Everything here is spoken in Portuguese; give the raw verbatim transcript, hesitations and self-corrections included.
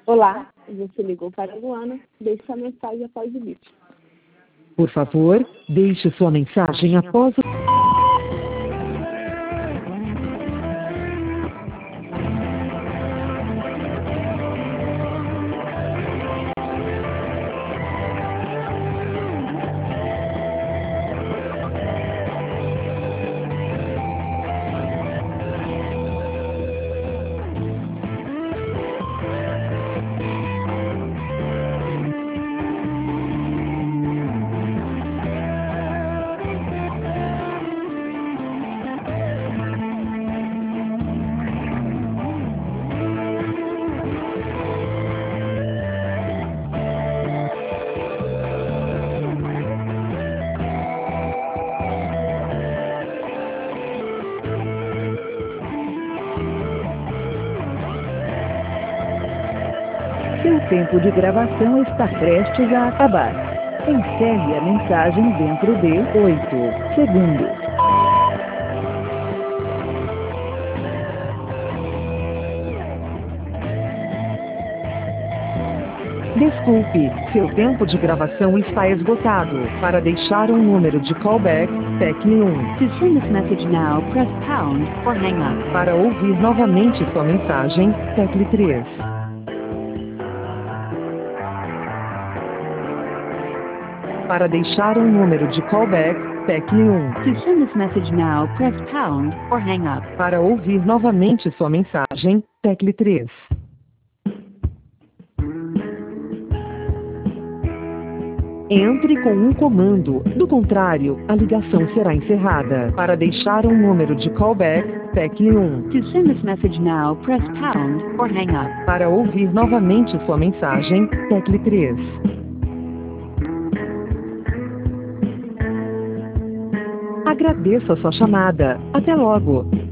Olá, você ligou para a Luana. Deixe sua mensagem após o bip. Por favor, deixe sua mensagem após o... Seu tempo de gravação está prestes a acabar. Encerre a mensagem dentro de oito segundos. Desculpe, seu tempo de gravação está esgotado. Para deixar um número de callback, tecle um. To send this message now, press pound or hang up. Para ouvir novamente sua mensagem, tecle três. Para deixar um número de callback, tecle um. To send this message now, press pound or hang up. Para ouvir novamente sua mensagem, tecle três. Entre com um comando, do contrário, a ligação será encerrada. Para deixar um número de callback, tecle um. To send this message now, press pound or hang up. Para ouvir novamente sua mensagem, tecle três. Agradeço a sua chamada. Até logo.